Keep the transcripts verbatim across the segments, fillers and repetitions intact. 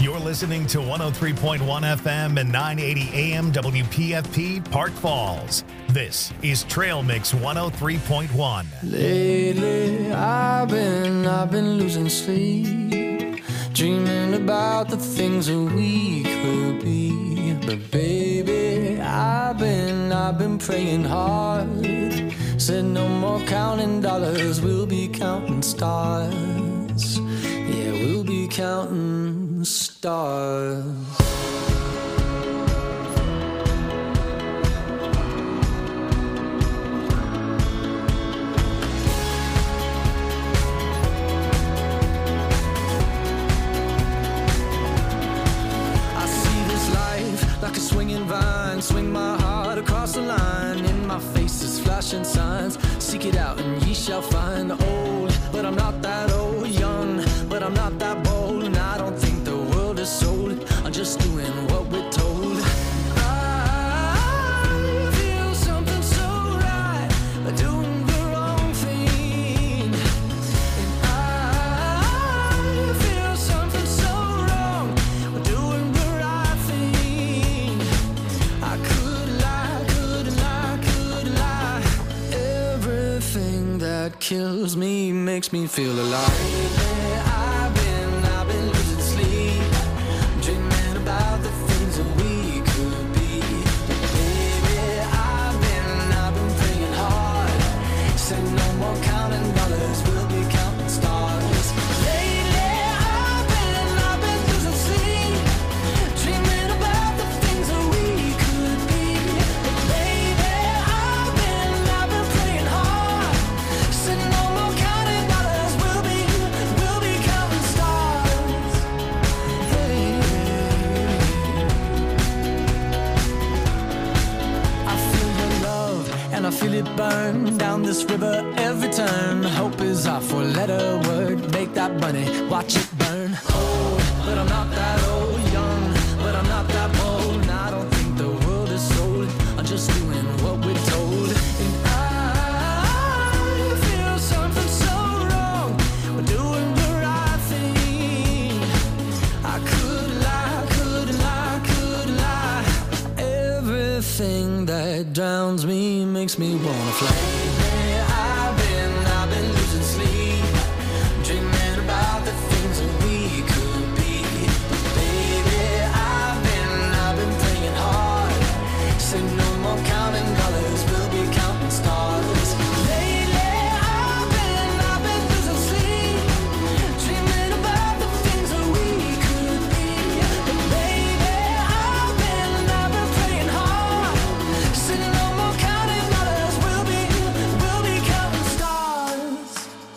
You're listening to one oh three point one F M and nine eighty A M W P F P Park Falls. This is Trail Mix one oh three point one. Lately, I've been, I've been losing sleep, dreaming about the things that we could be. But baby, I've been, I've been praying hard. Said no more counting dollars, we'll be counting stars. Yeah, we'll be counting stars. Like a swinging vine, swing my heart across the line. In my face is flashing signs. Seek it out and ye shall find. Old, but I'm not that old. Young, but I'm not that bold. And I don't think the world is sold. I'm just doing what we're told. I feel something so right, doing the wrong thing. And I feel something so wrong, doing the right thing. I could lie, could lie, could lie. Everything that kills me makes me feel alive. I've been, I've been losing sleep, dreaming about the things that we could be. Baby, I've been, I've been praying hard. Said no more counting dollars, we'll be counting stars. Lately, I've been, I've been losing sleep, dreaming about the things that we could be. Baby, I've been, I've been praying hard. Said no more counting dollars, we'll be, we'll be counting stars. Hey. I feel your love and I feel it burn down this river every turn. Hope is our four-letter word. Make that money, watch it burn. Old, but I'm not that old. Young, but I'm not that bold. And I don't think the world is sold. I'm just doing what we're told. And I feel something so wrong. We're doing the right thing. I could lie, could lie, could lie. Everything that drowns me makes me wanna fly. I've been, I've been losing sleep, dreaming about the things that we could be. Baby, I've been, I've been praying hard. Said no more counting dollars, we'll be counting stars. Lately, I've been, I've been losing sleep, dreaming about the things that we could be. But baby, I've been, I've been praying hard. Said no more counting dollars, we'll be, we'll be counting stars.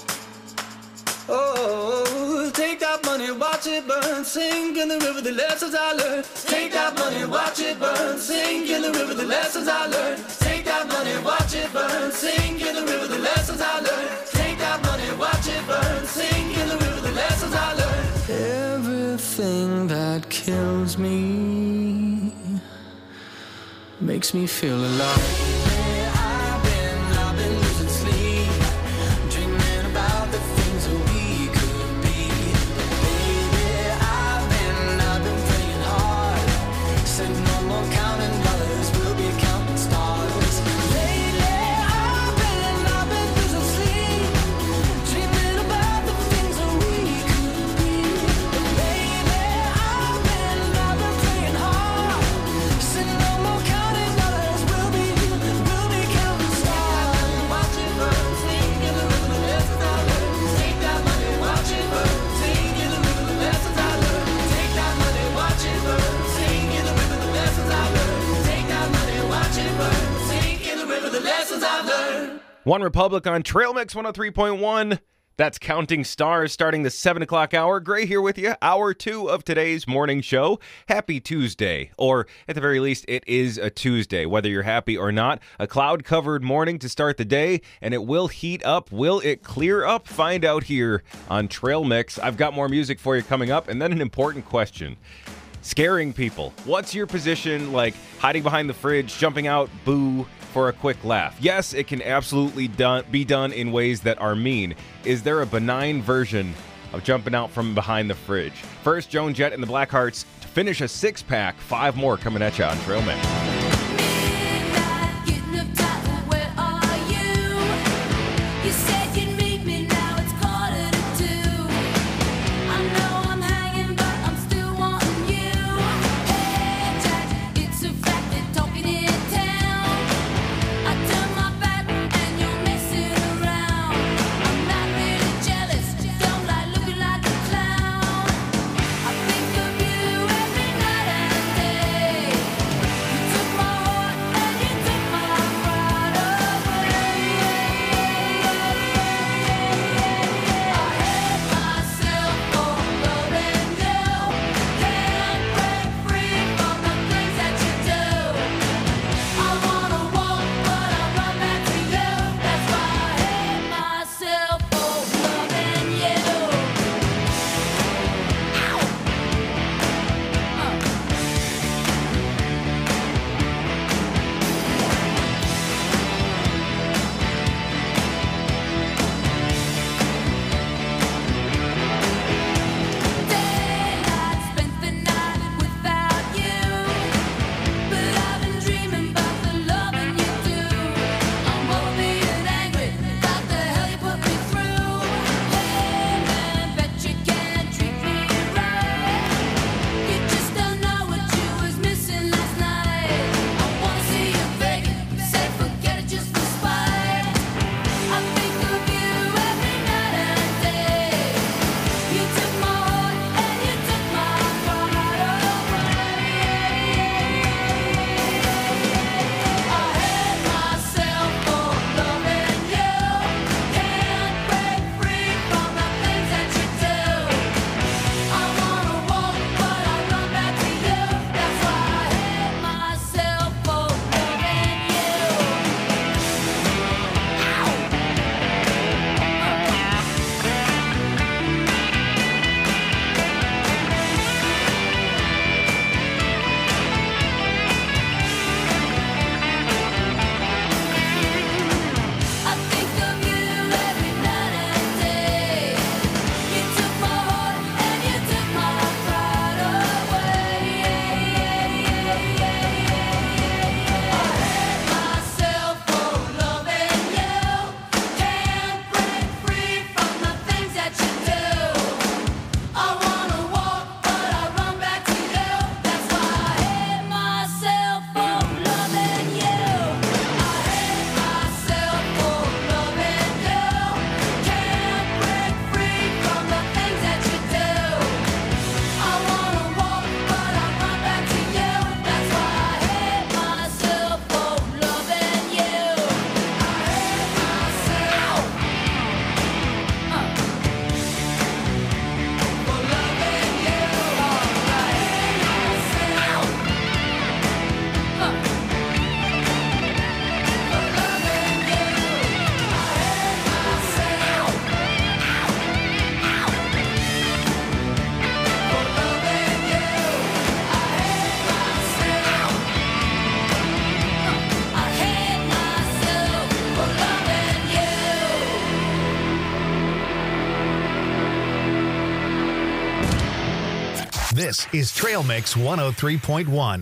Oh, take that money, watch it burn, sink in the river, the lessons I learned. Take that money, watch it burn, sink in the river, the lessons I learned. Take that money, watch it burn, sink in the river, the lessons I learned. Take that money, watch it burn, sink in the river, the lessons I learned. Everything that kills me makes me feel alive. I've been, I've been losing sleep, dreaming about the things that we could be. Baby, I've been, I've been praying hard. Said no more counting dollars, we'll be counting stars. Lately, I've been, I've been losing sleep, dreaming about the things that we could be. Baby, I've been, I've been praying hard. Said no more counting dollars, we'll be, we'll be counting stars. Watch it burn, sing in the river, the lessons I learned. Take that money, watch it burn, sing in the river, the lessons I learned. Take that money, watch it burn, sing in the river, the lessons I learned. Take that money, watch it burn, sing in the river, the lessons I learned. One Republic on Trail Mix one oh three point one. That's Counting Stars starting the seven o'clock hour. Gray here with you, hour two of today's morning show. Happy Tuesday, or at the very least, it is a Tuesday, whether you're happy or not. A cloud-covered morning to start the day, and it will heat up. Will it clear up? Find out here on Trail Mix. I've got more music for you coming up, and then an important question. Scaring people. What's your position, like hiding behind the fridge, jumping out, boo, for a quick laugh? Yes, it can absolutely done, be done in ways that are mean. Is there a benign version of jumping out from behind the fridge. First, Joan Jett and the Blackhearts to finish a six-pack. Five more coming at you on Trail Mix. This is Trail Mix one oh three point one.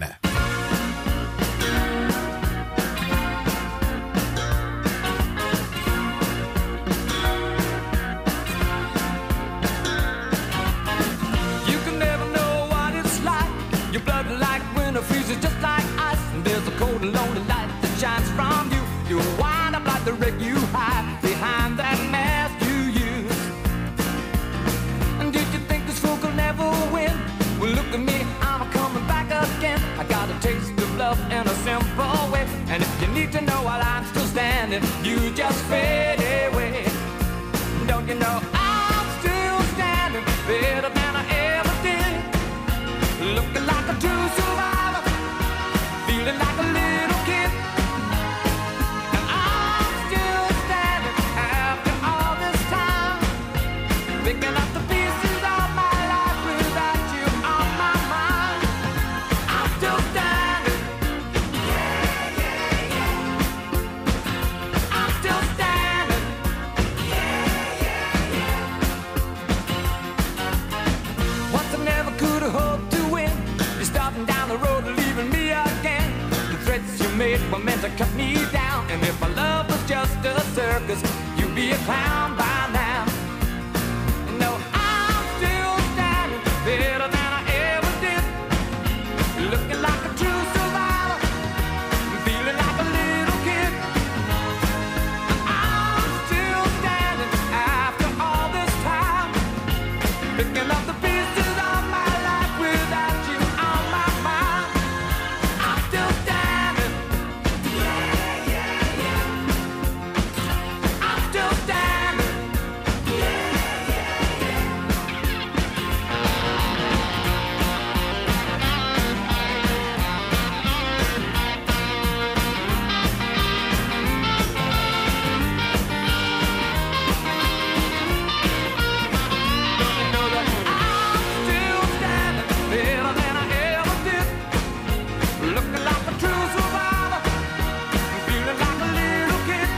In a simple way, and if you need to know while I'm still standing, you just fade away. Don't you know I'm still standing better than I ever did, looking like a true survivor, feeling like a little kid, and I'm still standing after all this time, picking up the pieces of my life without you on my mind. I'm still standing. it were meant to cut me down. And if my love was just a circus, you'd be a clown by now. No, I'm still standing better than I ever did, looking like a true survivor, feeling like a little kid. I'm still standing after all this time, picking up the pieces of my life without you on my mind. I'm still standing. Yeah, yeah, yeah. I'm still standing. Yeah, yeah, yeah. Know that I'm still standing better than I ever did, looking like a true survivor, feeling like a little kid.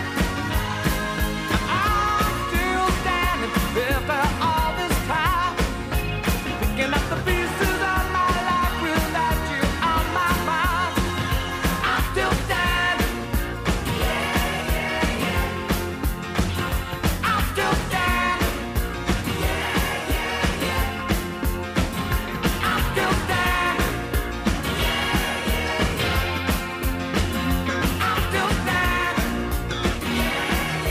I'm still standing after all this time, picking up the pieces of my life without you on my mind. I'm still standing. Yeah, yeah, yeah. I'm still standing. Yeah, yeah, yeah. I'm still standing. Yeah, yeah, yeah. I'm still standing. Yeah,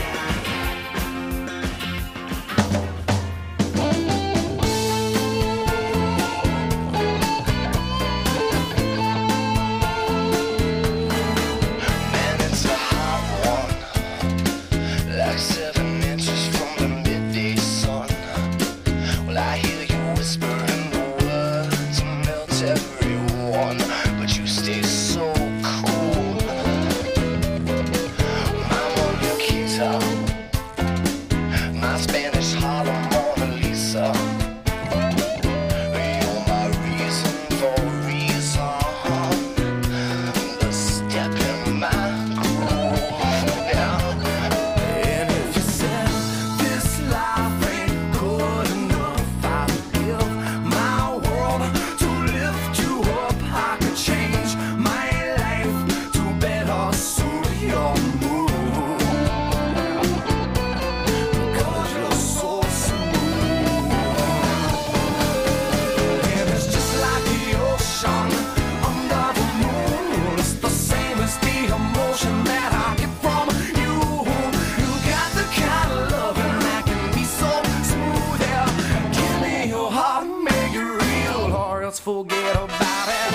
Man, it's a hot one, like seven inches from the midday sun. Well, I hear you whispering the words and melt everyone, but you stay so cool. My muñequita, my Spanish Harlem Mona Lisa. You're my reason for reason, the step in my groove now. And if you said this life ain't good enough, I'd give my world to lift you up. I could change my life to better suit your mood, because you're so smooth. And it's just like the ocean under the moon. It's the same as the emotion that I get from you. You got the kind of loving that can be so smooth. Yeah, give me your heart and make it real, or else forget about it.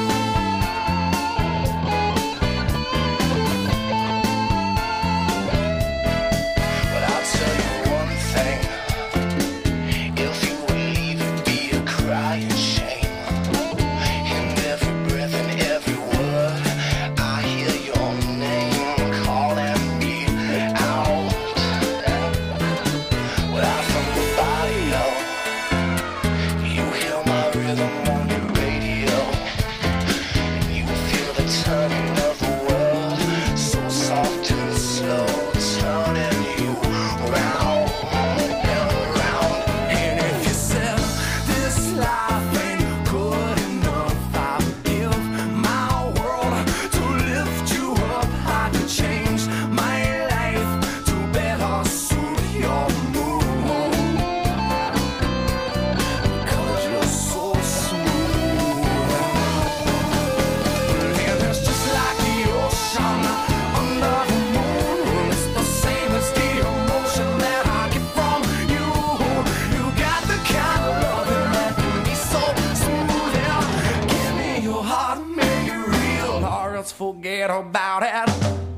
But I'll tell you one thing, if you would leave, it'd be a crying shame. In every breath and every word, I hear your name calling me out. Well, I from the body, know you hear my rhythm on your radio, and you feel the turning of the world, so soft and slow, turning you round and round. And if you said this life ain't good enough, I'd give my world to lift you up. I could change my life to better suit your mood, because you're so smooth. And it's just like the ocean under the moon. It's the same as the emotion that I get from you. You got the kind of loving that can be so smooth. Yeah, give me your heart and make it real, or else forget about it.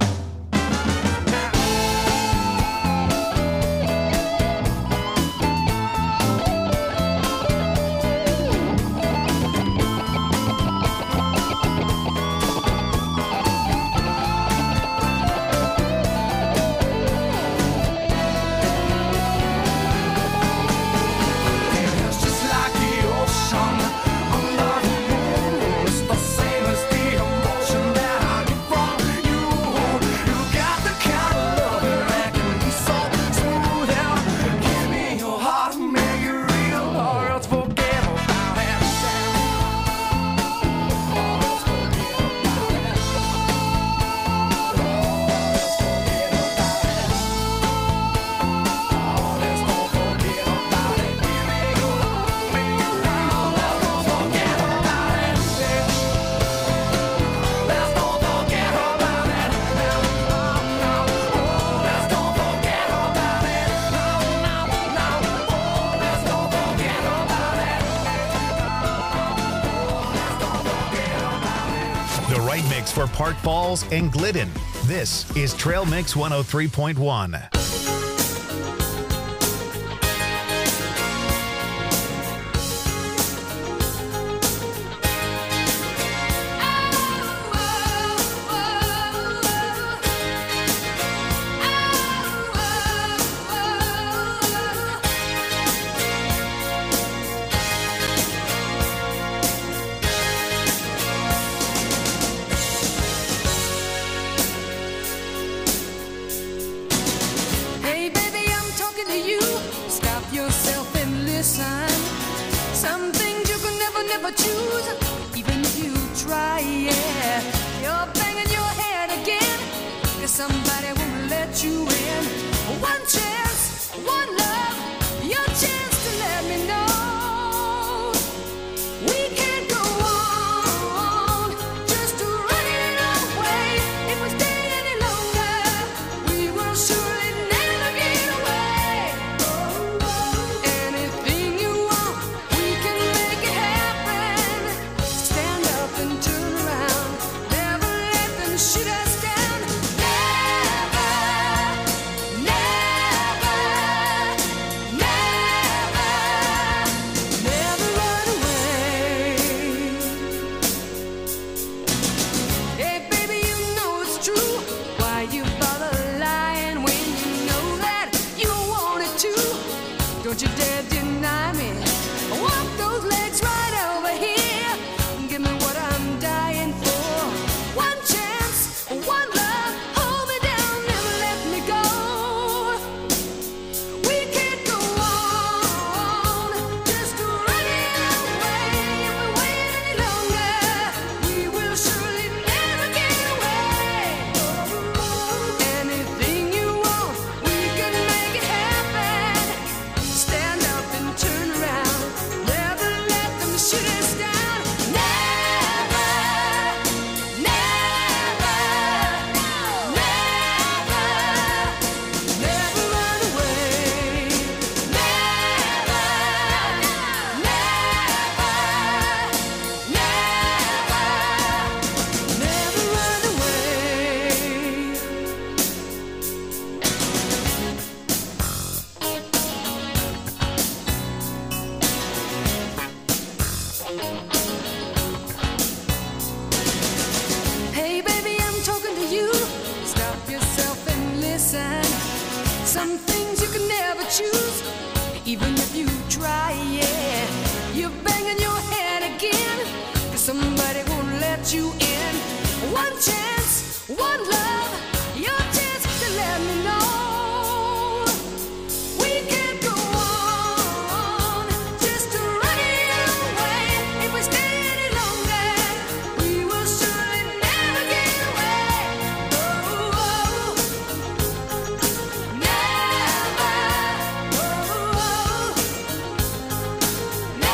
It's just like the ocean under the moon. It's the same as the emotion that I get from you. right mix for Park Falls and Glidden. This is Trail Mix one oh three point one.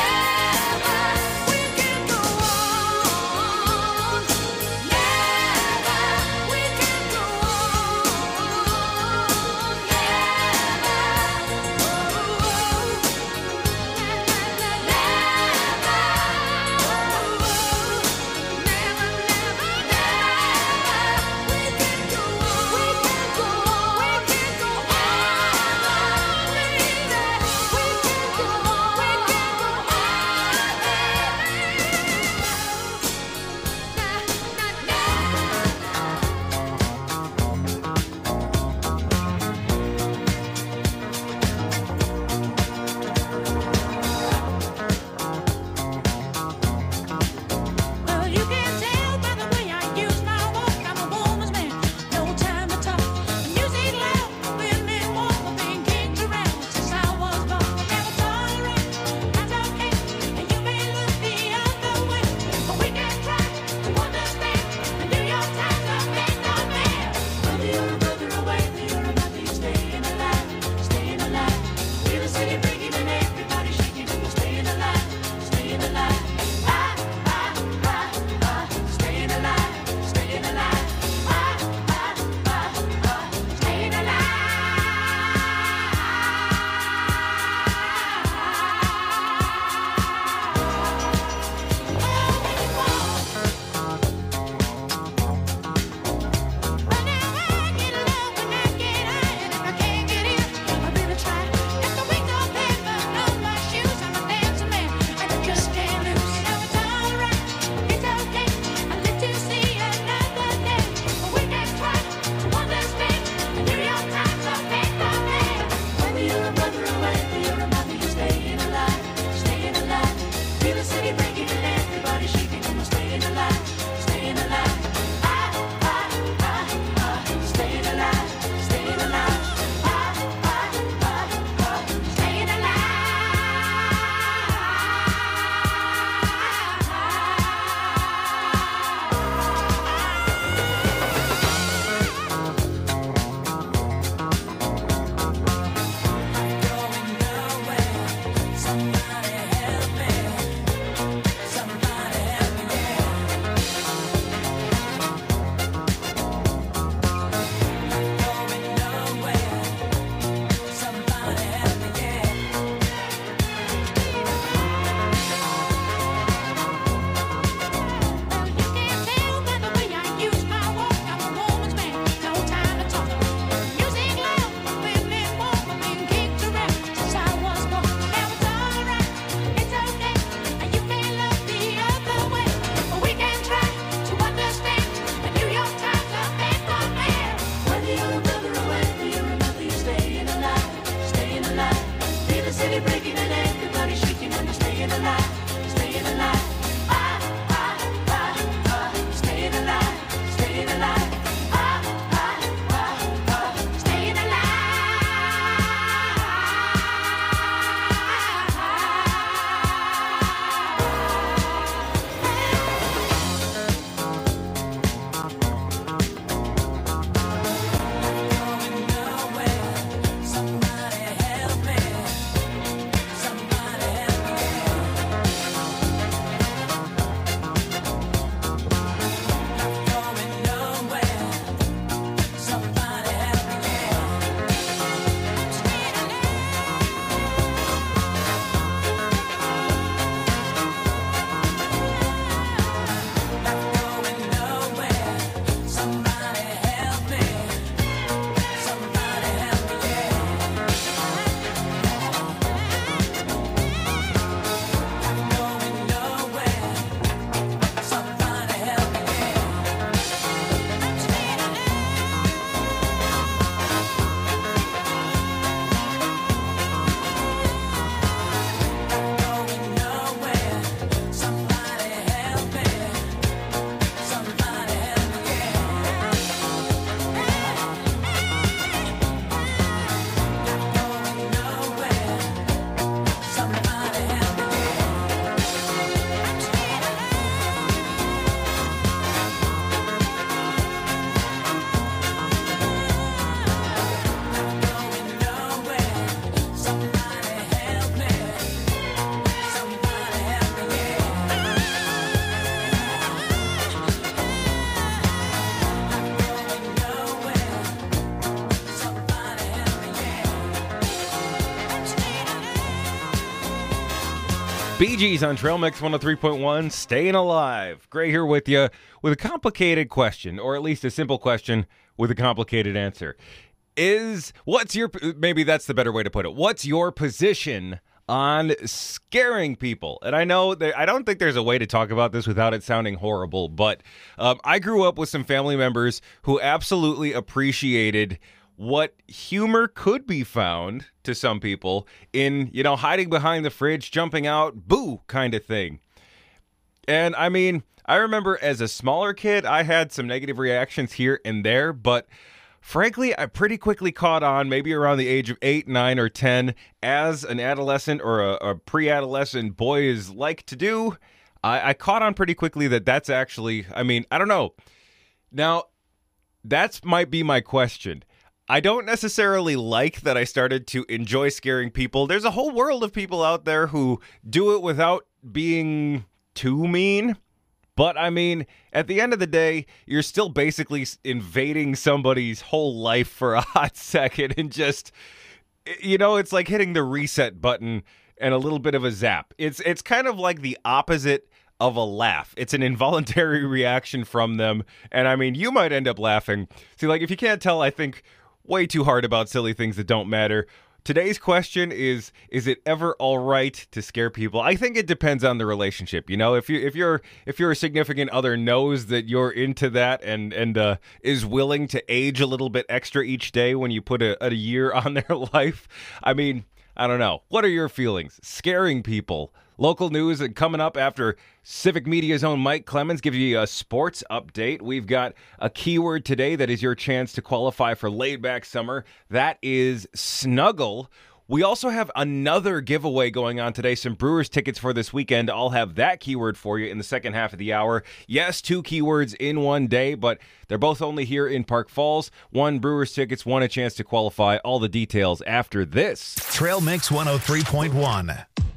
Never Bee Gees on Trail Mix one oh three point one, staying alive. Gray here with you with a complicated question, or at least a simple question with a complicated answer. Is, what's your, maybe that's the better way to put it, what's your position on scaring people? And I know that I don't think there's a way to talk about this without it sounding horrible, but um, I grew up with some family members who absolutely appreciated what humor could be found to some people in, you know, hiding behind the fridge, jumping out, boo kind of thing. And I mean, I remember as a smaller kid, I had some negative reactions here and there, but frankly, I pretty quickly caught on, maybe around the age of eight, nine, or ten, as an adolescent or a, a pre-adolescent boy is like to do. I, I caught on pretty quickly that that's actually, I mean, I don't know. Now, that might be my question. I don't necessarily like that I started to enjoy scaring people. There's a whole world of people out there who do it without being too mean. But I mean, at the end of the day, you're still basically invading somebody's whole life for a hot second and just, you know, it's like hitting the reset button and a little bit of a zap. It's it's kind of like the opposite of a laugh. It's an involuntary reaction from them. And I mean, you might end up laughing. See, like, if you can't tell, I think way too hard about silly things that don't matter. Today's question is, is it ever all right to scare people? I think it depends on the relationship. You know, if you if you're if your significant other knows that you're into that and and uh, is willing to age a little bit extra each day when you put a, a year on their life, I mean, I don't know. What are your feelings? Scaring people. Local news and coming up after Civic Media's own Mike Clemens gives you a sports update. We've got a keyword today that is your chance to qualify for laid back summer. That is snuggle. We also have another giveaway going on today, some Brewers tickets for this weekend. I'll have that keyword for you in the second half of the hour. Yes, two keywords in one day, but they're both only here in Park Falls. One Brewers tickets, one a chance to qualify. All the details after this. Trail Mix one oh three point one.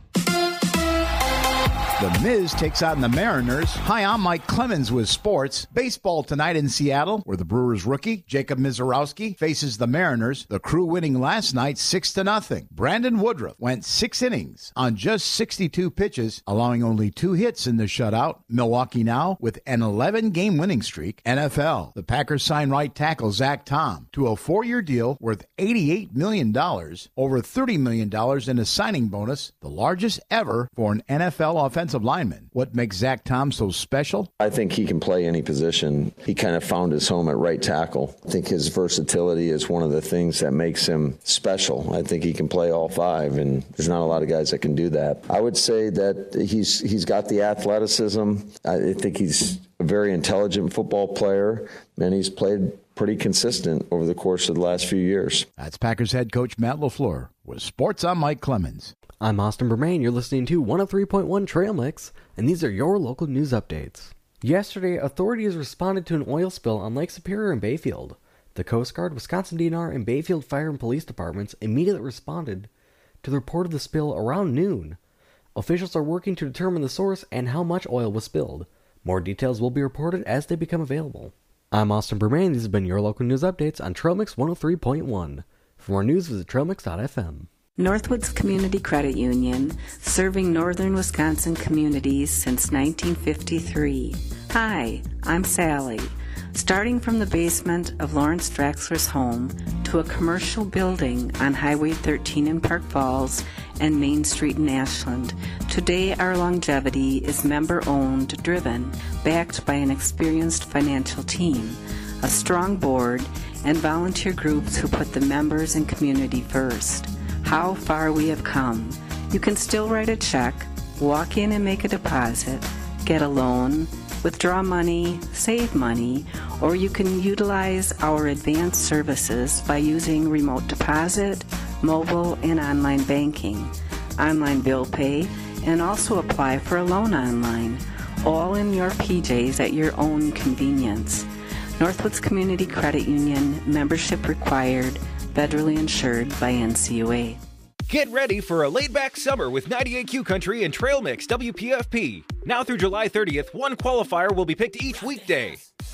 The Miz takes on the Mariners. Hi, I'm Mike Clemens with sports. Baseball tonight in Seattle, where the Brewers rookie, Jacob Mizorowski, faces the Mariners. The Crew winning last night six to nothing. Brandon Woodruff went six innings on just sixty-two pitches, allowing only two hits in the shutout. Milwaukee now with an eleven-game winning streak. N F L, the Packers sign right tackle Zach Tom to a four-year deal worth eighty-eight million dollars, over thirty million dollars in a signing bonus, the largest ever for an N F L offensive lineman. What makes Zach Tom so special? I think he can play any position. He kind of found his home at right tackle. I think his versatility is one of the things that makes him special. I think he can play all five, and there's not a lot of guys that can do that. I would say that he's he's got the athleticism. I think he's a very intelligent football player, and he's played pretty consistent over the course of the last few years. That's Packers head coach Matt LaFleur. With sports, I'm Mike Clemens. I'm Austin Bermain. You're listening to one oh three point one Trail Mix, and these are your local news updates. Yesterday, authorities responded to an oil spill on Lake Superior in Bayfield. The Coast Guard, Wisconsin D N R, and Bayfield Fire and Police Departments immediately responded to the report of the spill around noon. Officials are working to determine the source and how much oil was spilled. More details will be reported as they become available. I'm Austin Bermain. These have been your local news updates on Trail Mix one oh three point one. For more news, visit trail mix dot f m. Northwoods Community Credit Union, serving northern Wisconsin communities since nineteen fifty-three. Hi, I'm Sally. Starting from the basement of Lawrence Draxler's home to a commercial building on Highway thirteen in Park Falls and Main Street in Ashland, today our longevity is member-owned, driven, backed by an experienced financial team, a strong board, and volunteer groups who put the members and community first. How far we have come. You can still write a check, walk in and make a deposit, get a loan, withdraw money, save money, or you can utilize our advanced services by using remote deposit, mobile, and online banking, online bill pay, and also apply for a loan online, all in your P Js at your own convenience. Northwoods Community Credit Union, membership required, federally insured by N C U A. Get ready for a laid-back summer with ninety-eight Q Country and Trail Mix W P F P. Now through July thirtieth, one qualifier will be picked each weekday.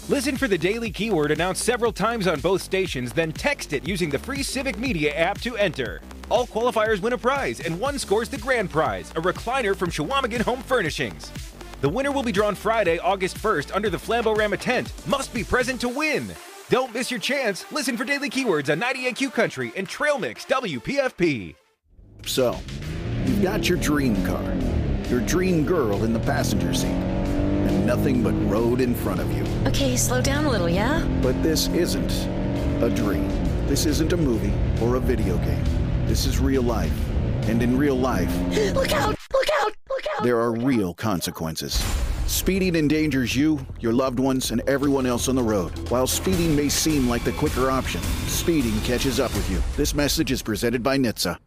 Listen for the daily keyword announced several times on both stations, then text it using the free Civic Media app to enter. All qualifiers win a prize, and one scores the grand prize, a recliner from Shawamigan Home Furnishings. The winner will be drawn Friday, August first, under the Flambeau-Rama tent. Must be present to win. Don't miss your chance. Listen for daily keywords on ninety-eight Q Country and Trail Mix W P F P. So, you've got your dream car, your dream girl in the passenger seat, and nothing but road in front of you. Okay, slow down a little, yeah? But this isn't a dream. This isn't a movie or a video game. This is real life. And in real life, look out! Look out! Look out! There are real consequences. Speeding endangers you, your loved ones, and everyone else on the road. While speeding may seem like the quicker option, speeding catches up with you. This message is presented by N H T S A.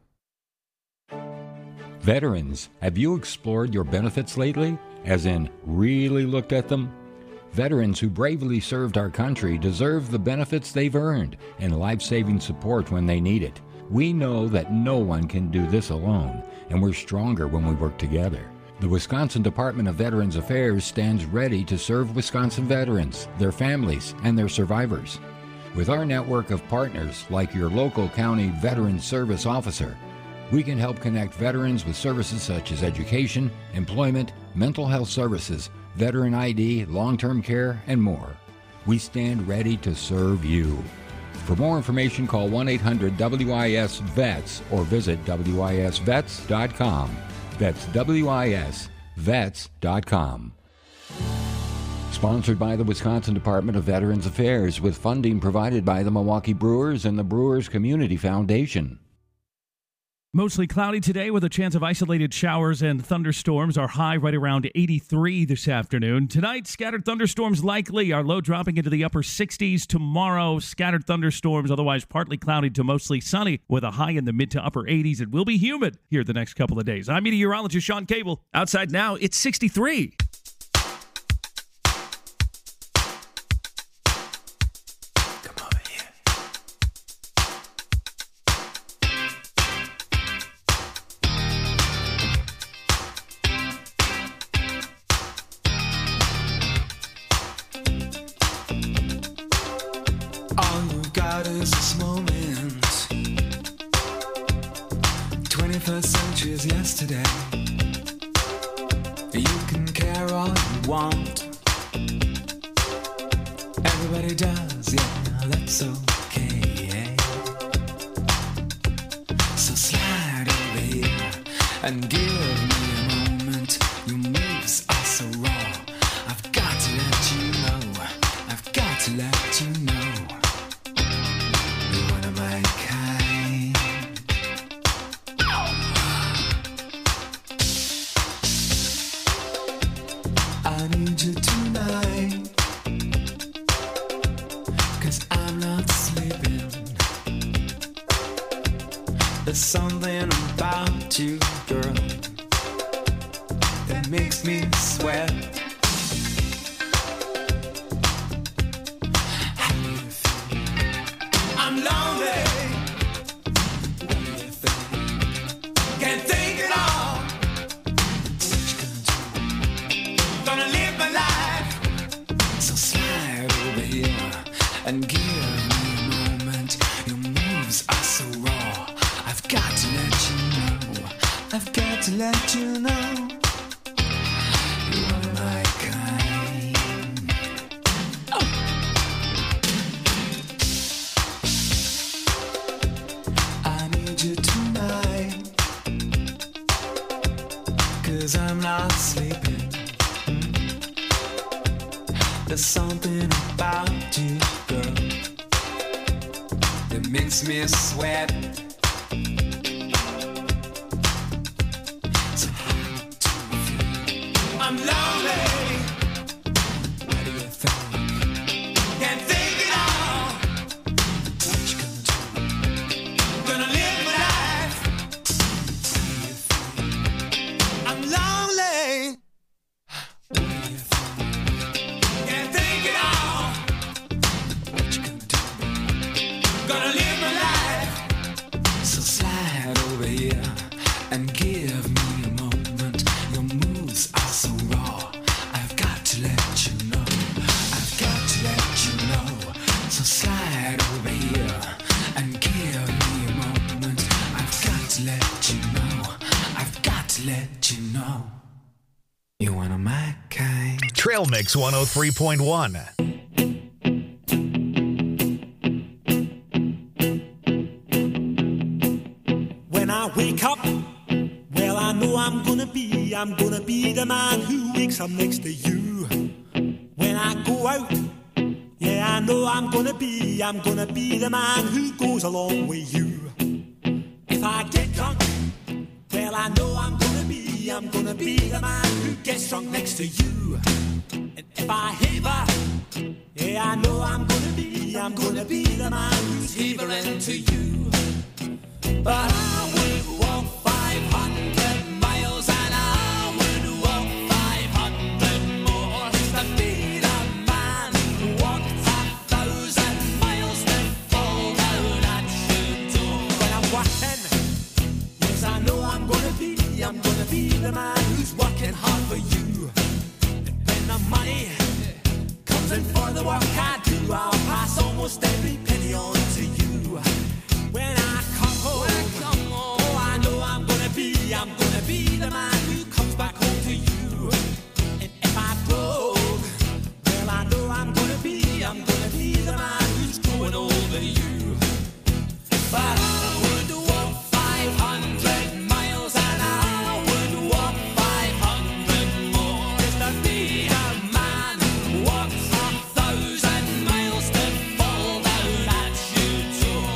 Veterans, have you explored your benefits lately? As in, really looked at them? Veterans who bravely served our country deserve the benefits they've earned and life-saving support when they need it. We know that no one can do this alone, and we're stronger when we work together. The Wisconsin Department of Veterans Affairs stands ready to serve Wisconsin veterans, their families, and their survivors. With our network of partners like your local county Veterans Service Officer, we can help connect veterans with services such as education, employment, mental health services, veteran I D, long-term care, and more. We stand ready to serve you. For more information, call one eight hundred W I S vets or visit W I S vets dot com. That's W I S vets dot com. Sponsored by the Wisconsin Department of Veterans Affairs with funding provided by the Milwaukee Brewers and the Brewers Community Foundation. Mostly cloudy today with a chance of isolated showers and thunderstorms. Our high right around eighty-three this afternoon. Tonight, scattered thunderstorms likely. Our low dropping into the upper sixties. Tomorrow, scattered thunderstorms, otherwise partly cloudy to mostly sunny with a high in the mid to upper eighties. It will be humid here the next couple of days. I'm meteorologist Sean Cable. Outside now, it's sixty-three. Yesterday, you can care all you want. Everybody does, yeah, that's okay. So slide over here and give me a moment. Your moves are so raw. I've got to let you know. I've got to let you know. You're one of my kind. I need you tonight, 'cause I'm not sleeping. There's something about you, girl, that makes me sweat. How do you feel? I'm lonely. What do you think? Can't think at all. Gonna live my life, so slide over here and give me a moment. Your moves are so raw. I've got to let you know. I've got to let you know. You're one of my kind. Oh. I need you tonight, 'cause I'm not sleeping. There's something about you, girl, that makes me sweat. So how do you feel? I'm lonely. What do you think? Can't think at all. What you gonna do? Gonna live my life. What do you feel? I'm lonely. What do you think? Gonna live my life. Trail Mix one oh three point one. When I wake up, well, I know I'm gonna be, I'm gonna be the man who wakes up next to you. When I go out, yeah, I know I'm gonna be, I'm gonna be the man who goes along with you. If I get drunk, well, I know I'm gonna be, I'm gonna be the man who gets drunk next to you. And if I haver, yeah, I know I'm gonna be, I'm gonna be the man who's havering to you. But I would walk five hundred miles and I would walk five hundred more just to be the man who walks a thousand miles to fall down at your door. When I'm working, yes, I know I'm gonna be, I'm gonna be the man who's working hard for you. And when the money comes in for the work I do, I'll pass almost every penny on to you. When I come home, when I come home, oh, I know I'm gonna be, I'm gonna be the man who comes back home to you. And if I broke, well, I know I'm gonna be, I'm gonna be the man who's going over you. But I would walk five hundred miles and I would walk five hundred more just to be a man who walks a thousand miles to fall down at your door.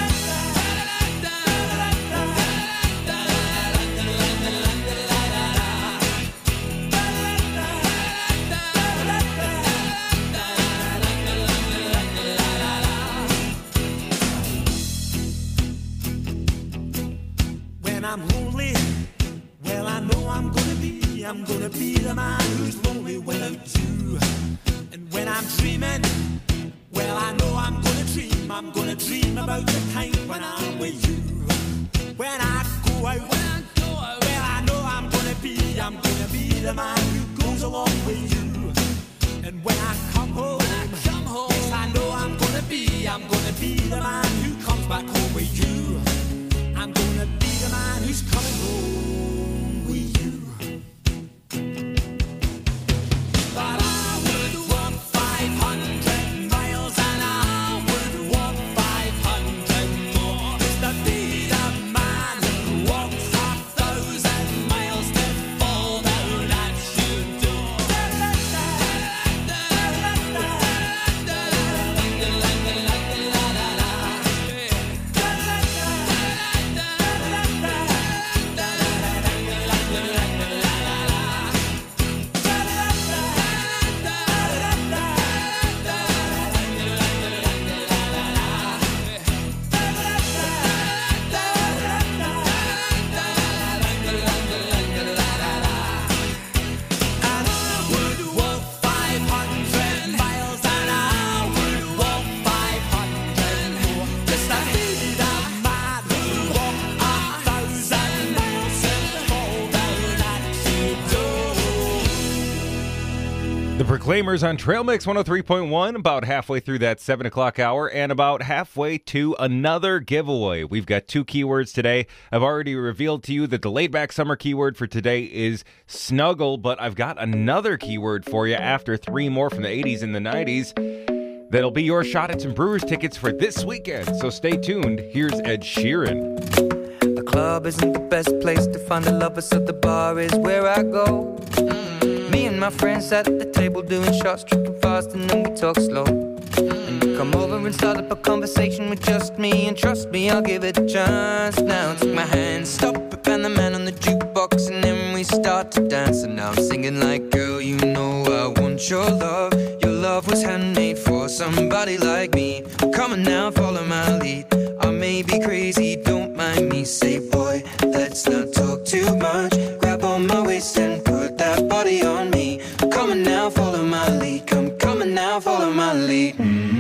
When I'm lonely, well, I know I'm gonna be, I'm gonna be the man who's lonely without you. And when I'm dreaming, well, I know I'm gonna dream, I'm gonna dream about the time when I'm with you. When I go out, when I go out, well, I know I'm gonna be, I'm gonna be the man who goes along with you. And when I come home, when I come home, yes, I know I'm gonna be, I'm gonna be the man who comes back home with you. I'm gonna be the man who's coming home with you. But I would walk five hundred miles and I would walk five hundred more just to be the man who walks a thousand miles to fall down at your door. The Proclaimers on Trail Mix one oh three point one, about halfway through that seven o'clock hour and about halfway to another giveaway. We've got two keywords today. I've already revealed to you that the laid-back summer keyword for today is snuggle, but I've got another keyword for you after three more from the eighties and the nineties. That'll be your shot at some Brewers tickets for this weekend, so stay tuned. Here's Ed Sheeran. The club isn't the best place to find a lover, so the bar is where I go. Mm. Me and my friends sat at the table doing shots, tripping fast, and then we talk slow. And you come over and start up a conversation with just me, and trust me, I'll give it a chance. Now take my hand, stop it, and the man on the jukebox, and then we start to dance. And now I'm singing like, girl, you know I want your love. Your love was handmade for somebody like me. Come on now, follow my lead. I may be crazy, don't mind me. Say, boy, let's not talk too much. Grab on my waist and put that body on me. Come on now, follow my lead. Come, come on now, follow my lead.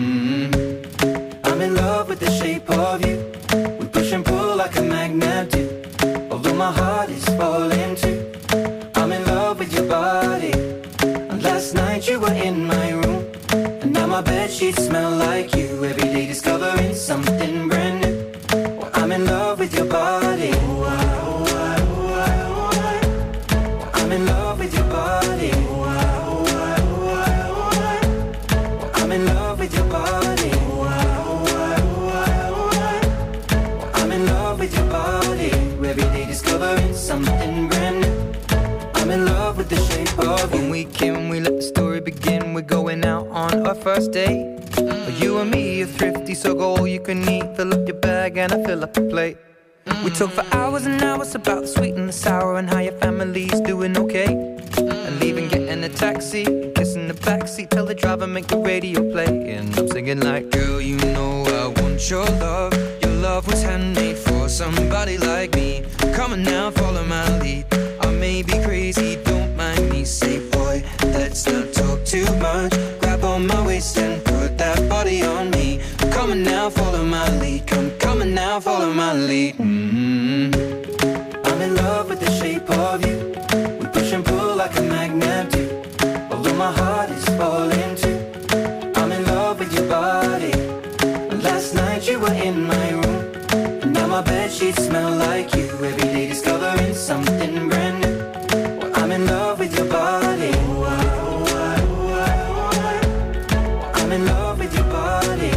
Mm-hmm. I'm in love with the shape of you. We push and pull like a magnet do. Although my heart is falling too. I'm in love with your body. And last night you were in my room. And now my bedsheets smell like you. Every day discovering something brand new. Well, I'm in love with your body. Oh, I, oh, I, oh, I, oh, I. Well, I'm in love with your body. Oh, I, oh, I, on our first date. You and me are thrifty, so go all you can eat. Fill up your bag and I fill up the plate. We talk for hours and hours about the sweet and the sour and how your family's doing okay. And leaving, getting a taxi, kissing the backseat, tell the driver make the radio play. And I'm singing like, girl, you know I want your love. Your love was handmade for somebody like me. Come on now, follow my lead. I may be crazy, don't mind me. Say, boy, let's not talk too much. Grab on my waist and put that body on me. Come on now, follow my lead. Come, come on now, follow my lead. Mm-hmm. I'm in love with the shape of you. We push and pull like a magnet do. Although my heart is falling too. I'm in love with your body. Last night you were in my room, and now my bedsheets smell like you. Every day discovering something brand new. Well, I'm in love with your body. I'm in love with your body.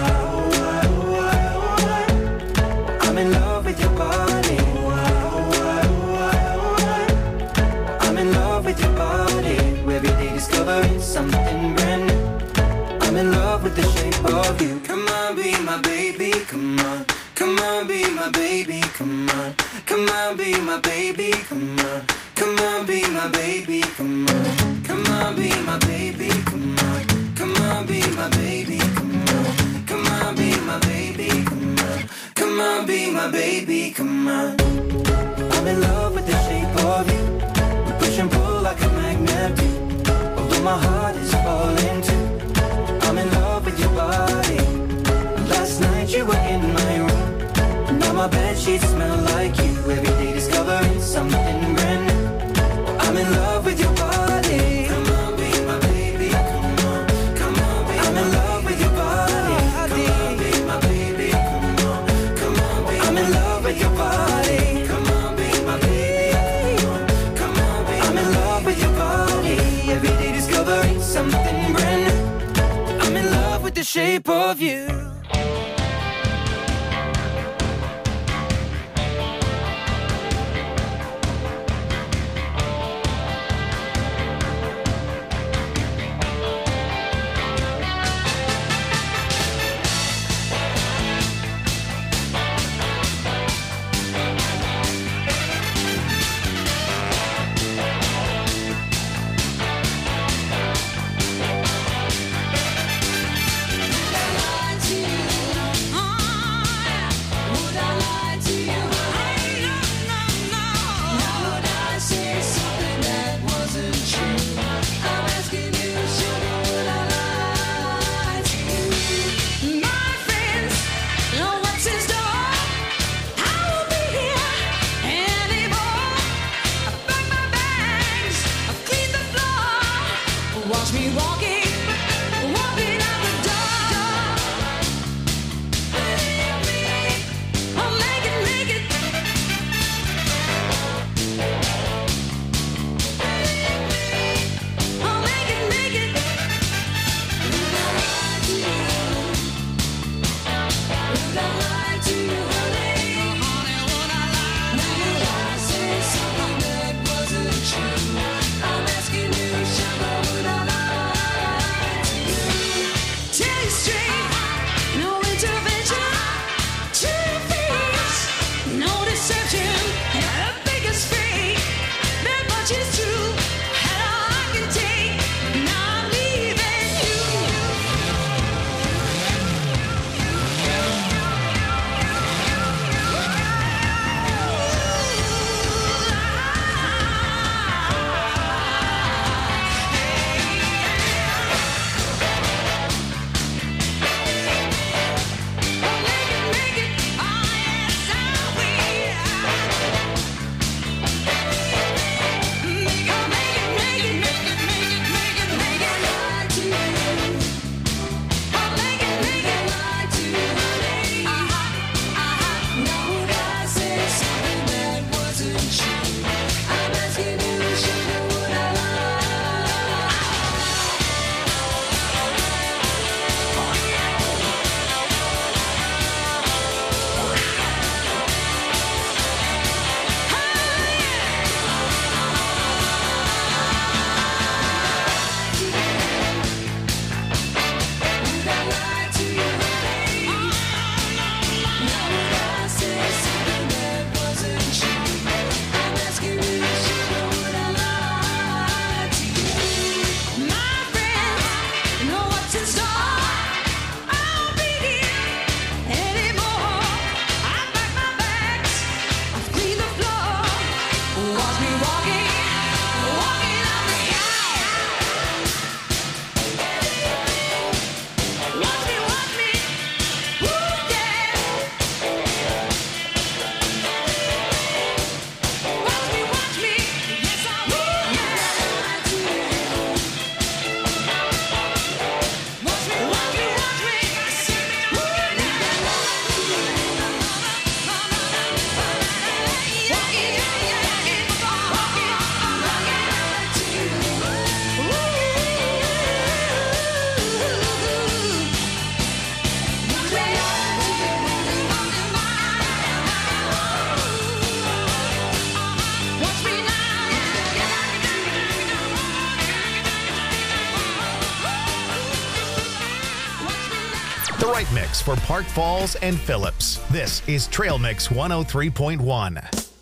I'm in love with your body. I'm in love with your body. Every day discovering something brand new. I'm in love with the shape of you. Come on, be my baby, come on. Come on, be my baby, come on. Come on, be my baby, come on. Come on, be my baby, come on. Come on, be my baby, come on. Come on, be my baby, come on. Come on, be my baby, come on. Come on, be my baby, come on. I'm in love with the shape of you. We push and pull like a magnet do. Although my heart is falling too. I'm in love with your body. Last night you were in my room. Now my bedsheets smell like you. Every day discovering something brand new. I'm in love with your body. Come on, be my baby. Come on, come on, be I'm in love with your body. Come on, be my baby. Come on, come on, be I'm in love with your body. Come on, be my baby. Come on, come on, be I'm in love with your body. Every day discovering something brand new. I'm in love with the shape of you. The right mix for Park Falls and Phillips. This is Trail Mix one oh three point one.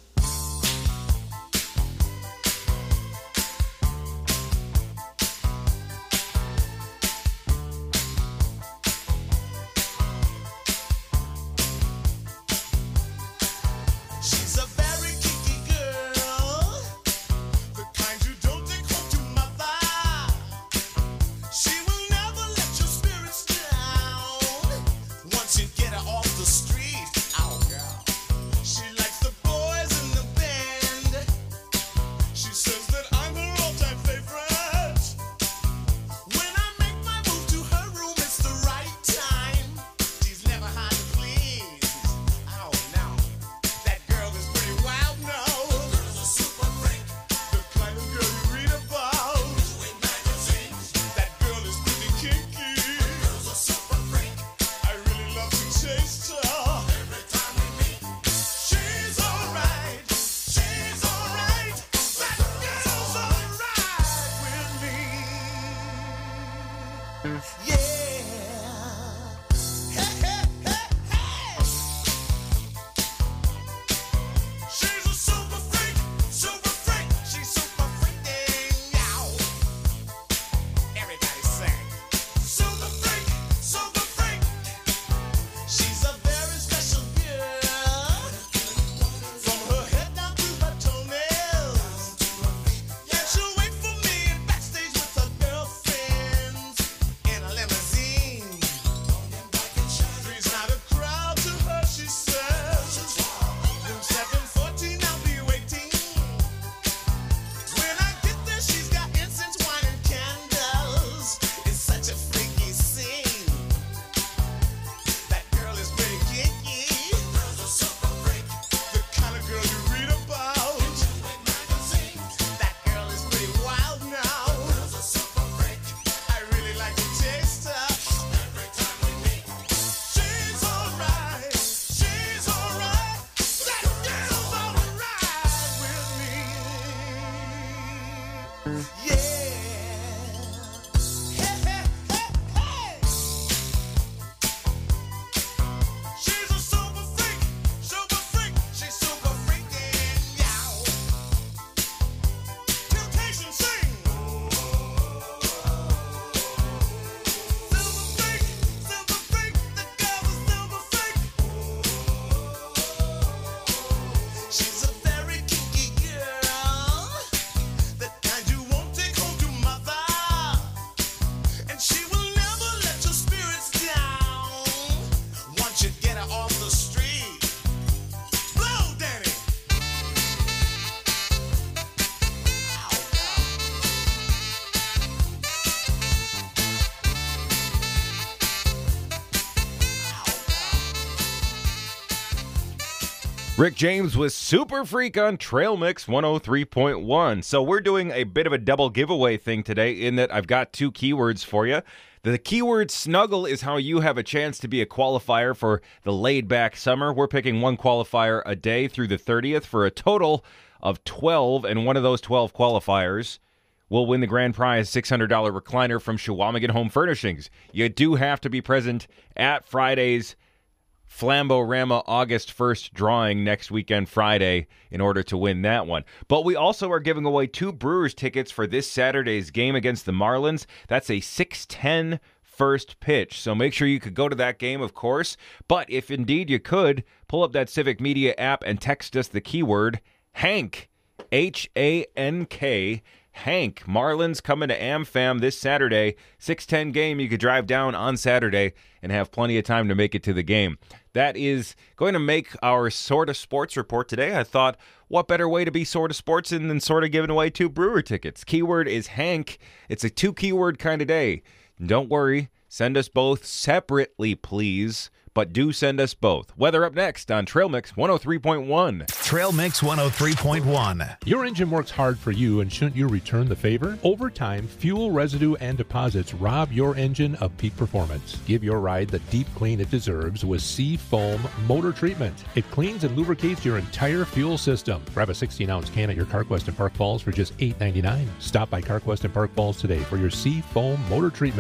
Rick James was Super Freak on Trail Mix one oh three point one. So we're doing a bit of a double giveaway thing today in that I've got two keywords for you. The keyword snuggle is how you have a chance to be a qualifier for the laid-back summer. We're picking one qualifier a day through the thirtieth for a total of twelve, and one of those twelve qualifiers will win the grand prize six hundred dollars recliner from Shawamigan Home Furnishings. You do have to be present at Friday's Flambo-Rama August first drawing next weekend Friday in order to win that one. But we also are giving away two Brewers tickets for this Saturday's game against the Marlins. That's a six ten first pitch. So make sure you could go to that game, of course. But if indeed you could, pull up that Civic Media app and text us the keyword Hank, H A N K, Hank. Marlins coming to AmFam this Saturday. six ten game. You could drive down on Saturday and have plenty of time to make it to the game. That is going to make our Sorta Sports report today. I thought, what better way to be Sorta Sports than sort of giving away two Brewer tickets? Keyword is Hank. It's a two-keyword kind of day. Don't worry. Send us both separately, please. But do send us both. Weather up next on Trail Mix one oh three point one. Trail Mix one oh three point one. Your engine works hard for you, and shouldn't you return the favor? Over time, fuel, residue, and deposits rob your engine of peak performance. Give your ride the deep clean it deserves with Seafoam Motor Treatment. It cleans and lubricates your entire fuel system. Grab a sixteen ounce can at your CarQuest in Park Falls for just eight ninety-nine. Stop by CarQuest in Park Falls today for your Seafoam Motor Treatment.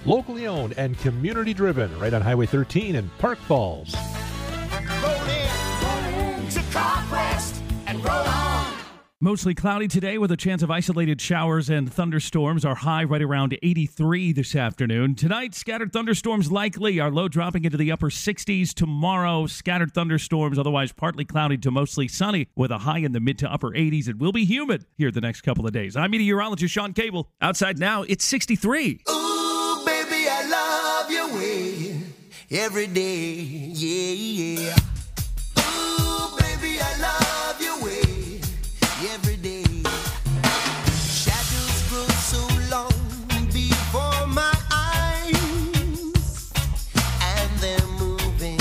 Locally owned and community driven, right on Highway thirteen in Park Falls. Roll in, roll in to Carquest and roll on. Mostly cloudy today with a chance of isolated showers and thunderstorms. Our high right around eighty-three this afternoon. Tonight, scattered thunderstorms likely. Our low dropping into the upper sixties. Tomorrow, scattered thunderstorms, otherwise partly cloudy to mostly sunny with a high in the mid to upper eighties. It will be humid here the next couple of days. I'm meteorologist Sean Cable. Outside now, it's sixty-three. Ooh, baby, I love your way every day. Yeah, yeah. Ooh, baby, I love your way. Every day, shadows grow so long before my eyes, and they're moving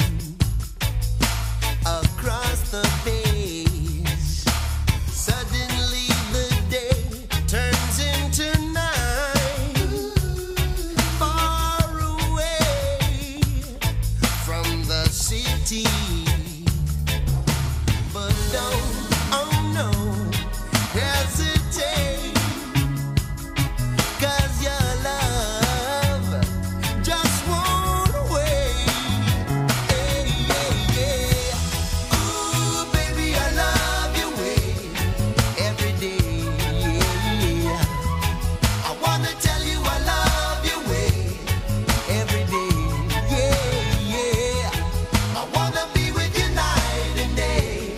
across the page. Suddenly the day turns into night, far away from the city. But don't hesitate, 'cause your love just won't wait. Hey, yeah, yeah. Ooh, baby, I love your way every day. Yeah. I wanna tell you I love your way every day. Yeah, yeah. I wanna be with you night and day.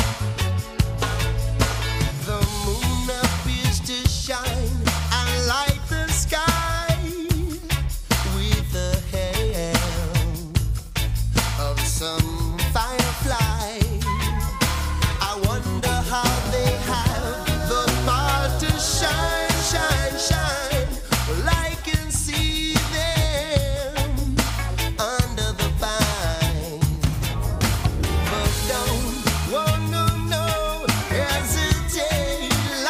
The moon appears to shine and light the sky with the help of some firefly. I wonder how they have the power to shine, shine, shine. Well, I can see them under the vine. But don't, oh no, no, hesitate.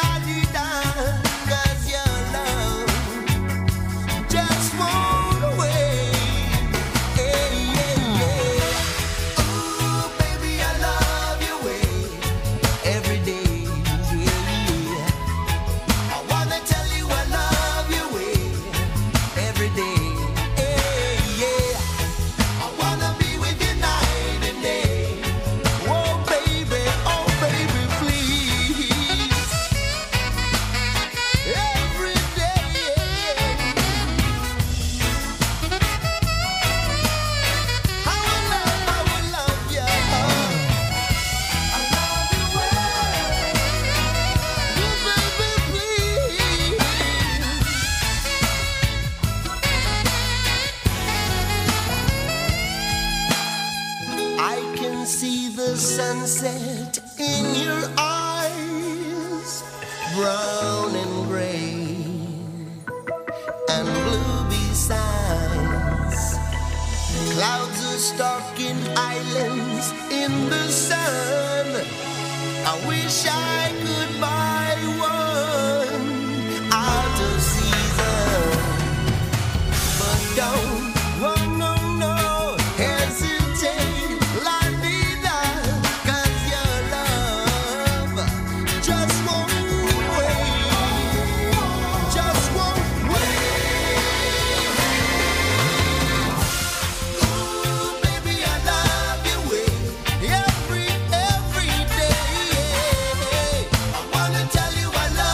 Sunset in your eyes, brown and gray and blue besides. Clouds are stalking islands in the sun. I wish I could buy one out of season, but don't, oh no, no, hesitate. Every, every day, I wanna tell you I love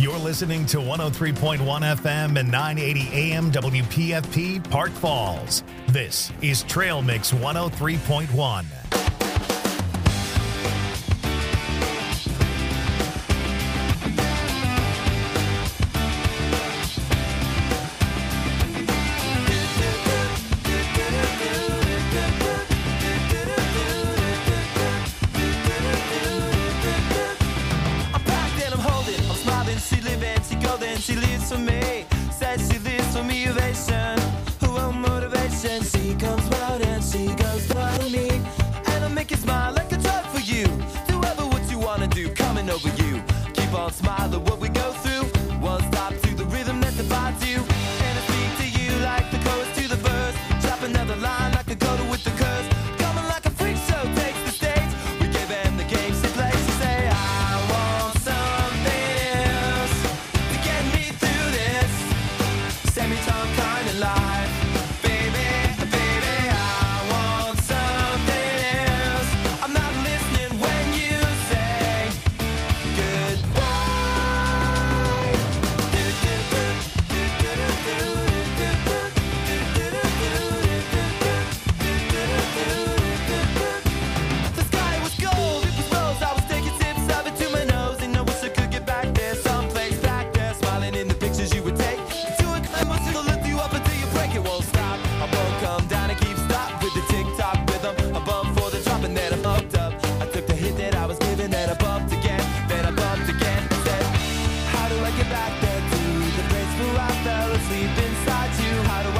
You're listening to one oh three point one F M and nine eighty A M W P F P Park Falls. This is Trail Mix one oh three point one. She lives for me, says she lives for me, ovation. Who will motivation? She comes round and she goes round to me. And I'll make you smile like a drug for you. Do ever what you wanna do, coming over you. Keep on smiling, what we